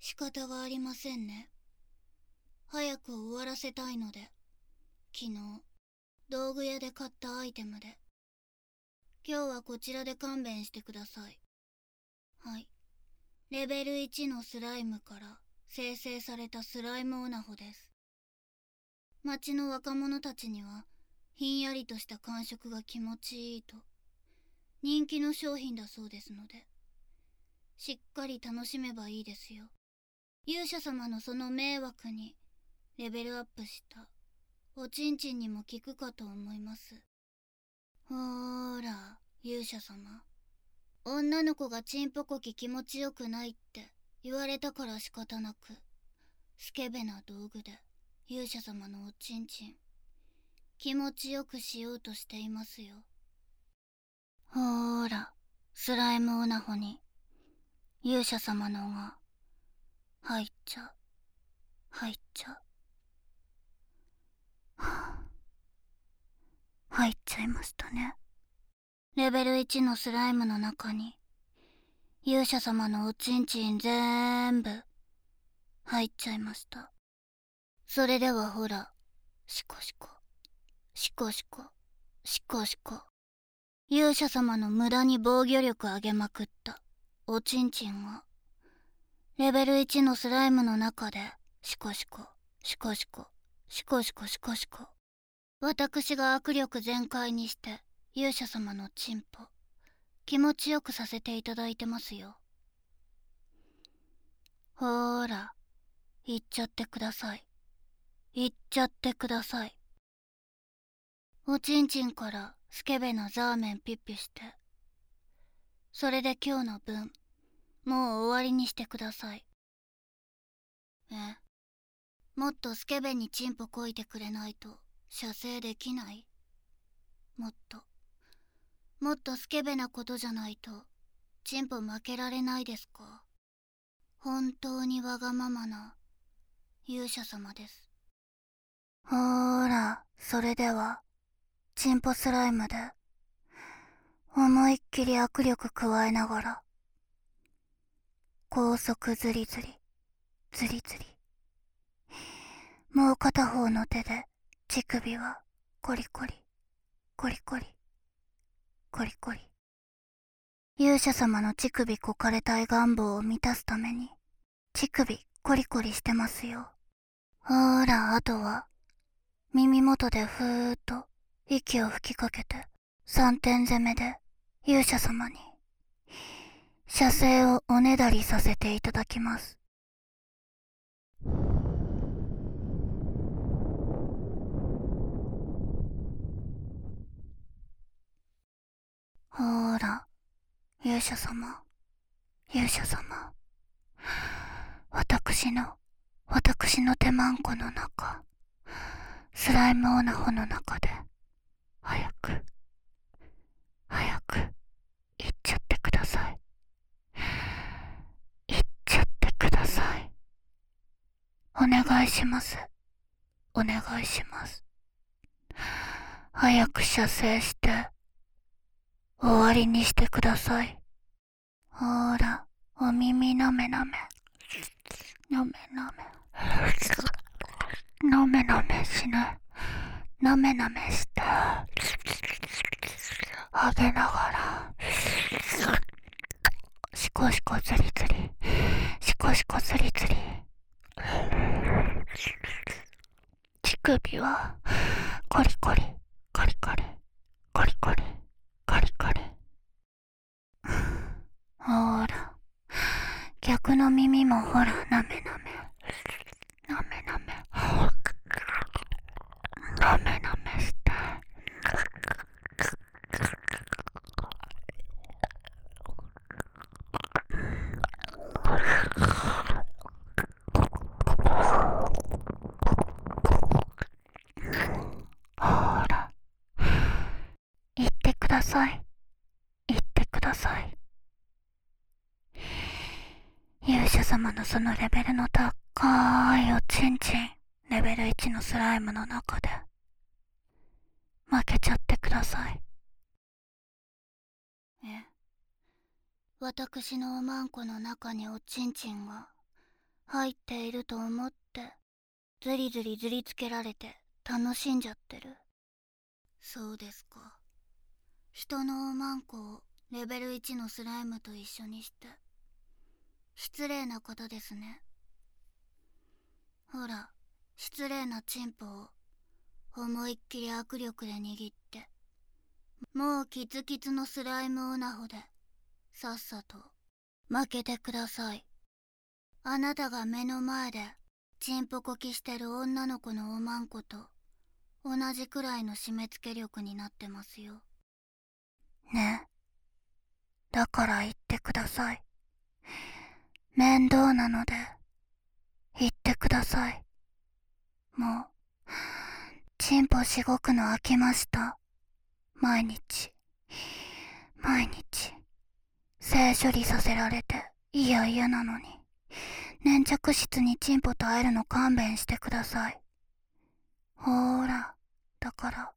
仕方がありませんね。早く終わらせたいので、昨日、道具屋で買ったアイテムで。今日はこちらで勘弁してください。はい。レベル1のスライムから生成されたスライムオナホです。町の若者たちには、ひんやりとした感触が気持ちいいと、人気の商品だそうですので、しっかり楽しめばいいですよ。勇者様のその迷惑にレベルアップしたおちんちんにも効くかと思います。ほーら、勇者様。女の子がチンポコキ気持ちよくないって言われたから仕方なく、スケベな道具で勇者様のおちんちん気持ちよくしようとしていますよ。ほーら、スライムオナホに勇者様のが入っちゃう。入っちゃう。入っちゃいましたね。レベル1のスライムの中に勇者様のおちんちん全部入っちゃいました。それではほら、シコシコシコシコシコシコ、勇者様の無駄に防御力上げまくったおちんちんがレベル1のスライムの中でシコシコシコシコシコシコシコシコ、私が握力全開にして勇者様のチンポ気持ちよくさせていただいてますよ。ほーら、行っちゃってください。行っちゃってください。おちんちんからスケベなザーメンピッピして、それで今日の分もう終わりにしてください。もっとスケベにチンポこいてくれないと射精できない？もっとスケベなことじゃないとチンポ負けられないですか？本当にわがままな勇者様です。ほーら、それではチンポスライムで思いっきり握力加えながら高速ズリズリズリズリ、もう片方の手で乳首はコリコリコリコリコリコリ、勇者様の乳首こかれたい願望を満たすために乳首コリコリしてますよ。ほーら、あとは耳元でふーっと息を吹きかけて3点攻めで勇者様に射精をおねだりさせていただきます。ほーら、勇者様、勇者様。私の手マンコの中、スライムオナホの中で、早く行っちゃってください。行っちゃってください。お願いします。お願いします。早く射精して、終わりにしてください。ほーら、お耳なめなめ。なめなめ。なめなめしね。なめなめして。あげながら。シコシコズリズリ。シコシコズリズリ。乳首は、コリコリ、コリコリ、コリコリ、コリコリ。ほーら、逆の耳もほら、なめなめ。なめなめ。なめなめして。ほーら、言ってください。言ってください。勇者様のそのレベルの高いおちんちん、レベル1のスライムの中で負けちゃってください。私のおまんこの中におちんちんが入っていると思ってずりずりずりつけられて楽しんじゃってる。そうですか。人のおまんこをレベル1のスライムと一緒にして失礼な方ですね。ほら、失礼なチンポを思いっきり握力で握って、もうキツキツのスライムオナホでさっさと負けてください。あなたが目の前でチンポこきしてる女の子のおまんこと同じくらいの締め付け力になってますよ。ね。だから言ってください。面倒なので言ってください。もうチンポしごくの飽きました。毎日性処理させられて嫌なのに、粘着質にチンポと会えるの勘弁してください。ほーら、だから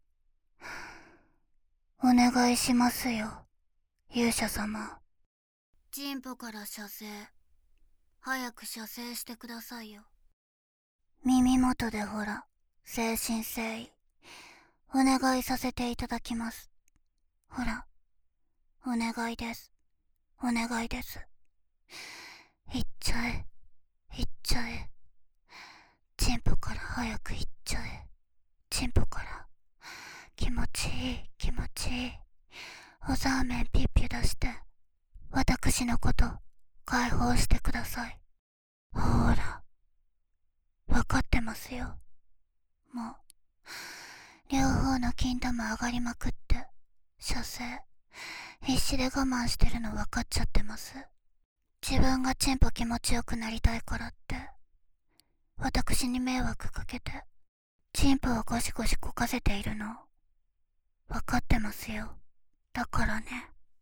お願いしますよ、勇者様。チンポから射精、早く射精してくださいよ。耳元でほら、誠心誠意お願いさせていただきます。ほら、お願いです、お願いです。いっちゃえ、いっちゃえ。チンポから早くいっちゃえ。チンポから気持ちいい気持ちいい。おザーメンピッピュ出して私のこと解放してください。ほーら、わかってますよ。もう両方の金玉上がりまくって射精必死で我慢してるの分かっちゃってます。自分がチンポ気持ちよくなりたいからって私に迷惑かけてチンポをゴシゴシこかせているの分かってますよ。だからね、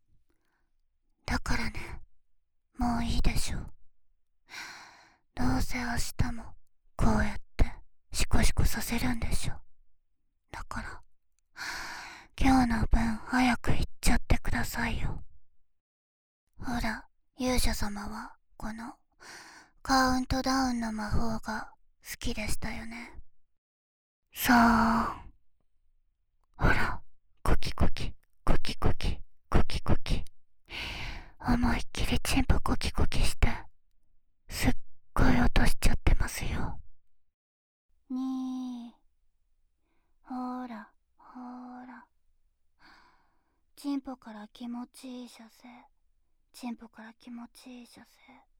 もういいでしょ。どうせ明日もこうやってシコシコさせるんでしょ。だから今日の分早く行っちゃってくださいよ。ほら、勇者様はこのカウントダウンの魔法が好きでしたよね。さあ、ほら、コキコキコキコキコキコキ、思いっきりチンポコキコキしてすっごい音しちゃってますよ。にほらほら、チンポから気持ちいい射精、チンポから気持ちいい射精。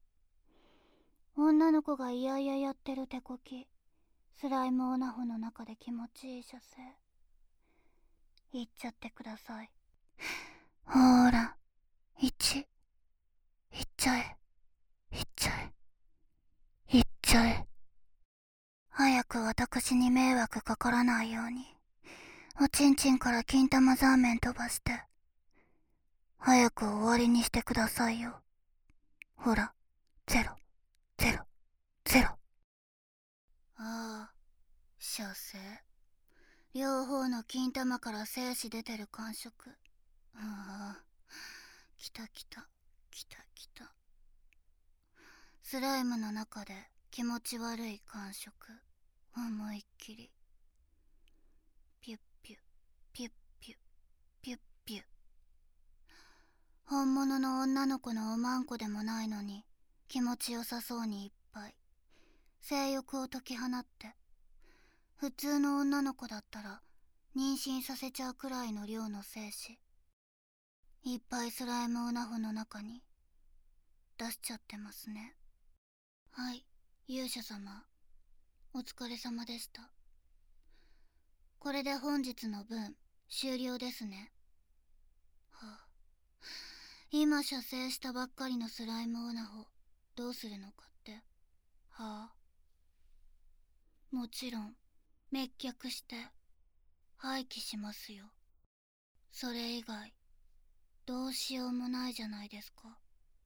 女の子がいやいややってる手こき、スライムオナホの中で気持ちいい射精、いっちゃってください。ほーら、いっちゃえ、いっちゃえ、いっちゃえ。早く私に迷惑かからないようにおちんちんから金玉ザーメン飛ばして早く終わりにしてくださいよ。ほら、ゼロゼロゼロ。ああ、射精、両方の金玉から精子出てる感触。ああ、きたきたきたきた。スライムの中で気持ち悪い感触。思いっきりピュッピュッピュッピュッピュッピュッ。本物の女の子のおまんこでもないのに気持ちよさそうにいっぱい性欲を解き放って、普通の女の子だったら妊娠させちゃうくらいの量の精子いっぱいスライムオナホの中に出しちゃってますね。はい、勇者様、お疲れ様でした。これで本日の分終了ですね。はあ、今射精したばっかりのスライムオナホどうするのかって。はあ、もちろん滅却して廃棄しますよ。それ以外どうしようもないじゃないですか。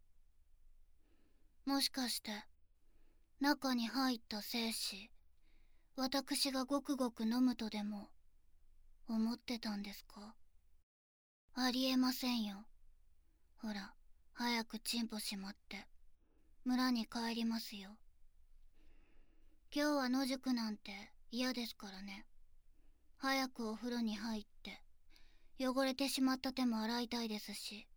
もしかして中に入った精子私がごくごく飲むとでも思ってたんですか？ありえませんよ。ほら、早くチンポしまって村に帰りますよ。 今日は野宿なんて嫌ですからね。早くお風呂に入って汚れてしまった手も洗いたいですし。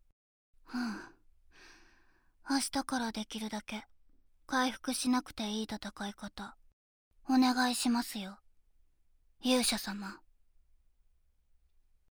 明日からできるだけ回復しなくていい戦い方お願いしますよ、勇者様。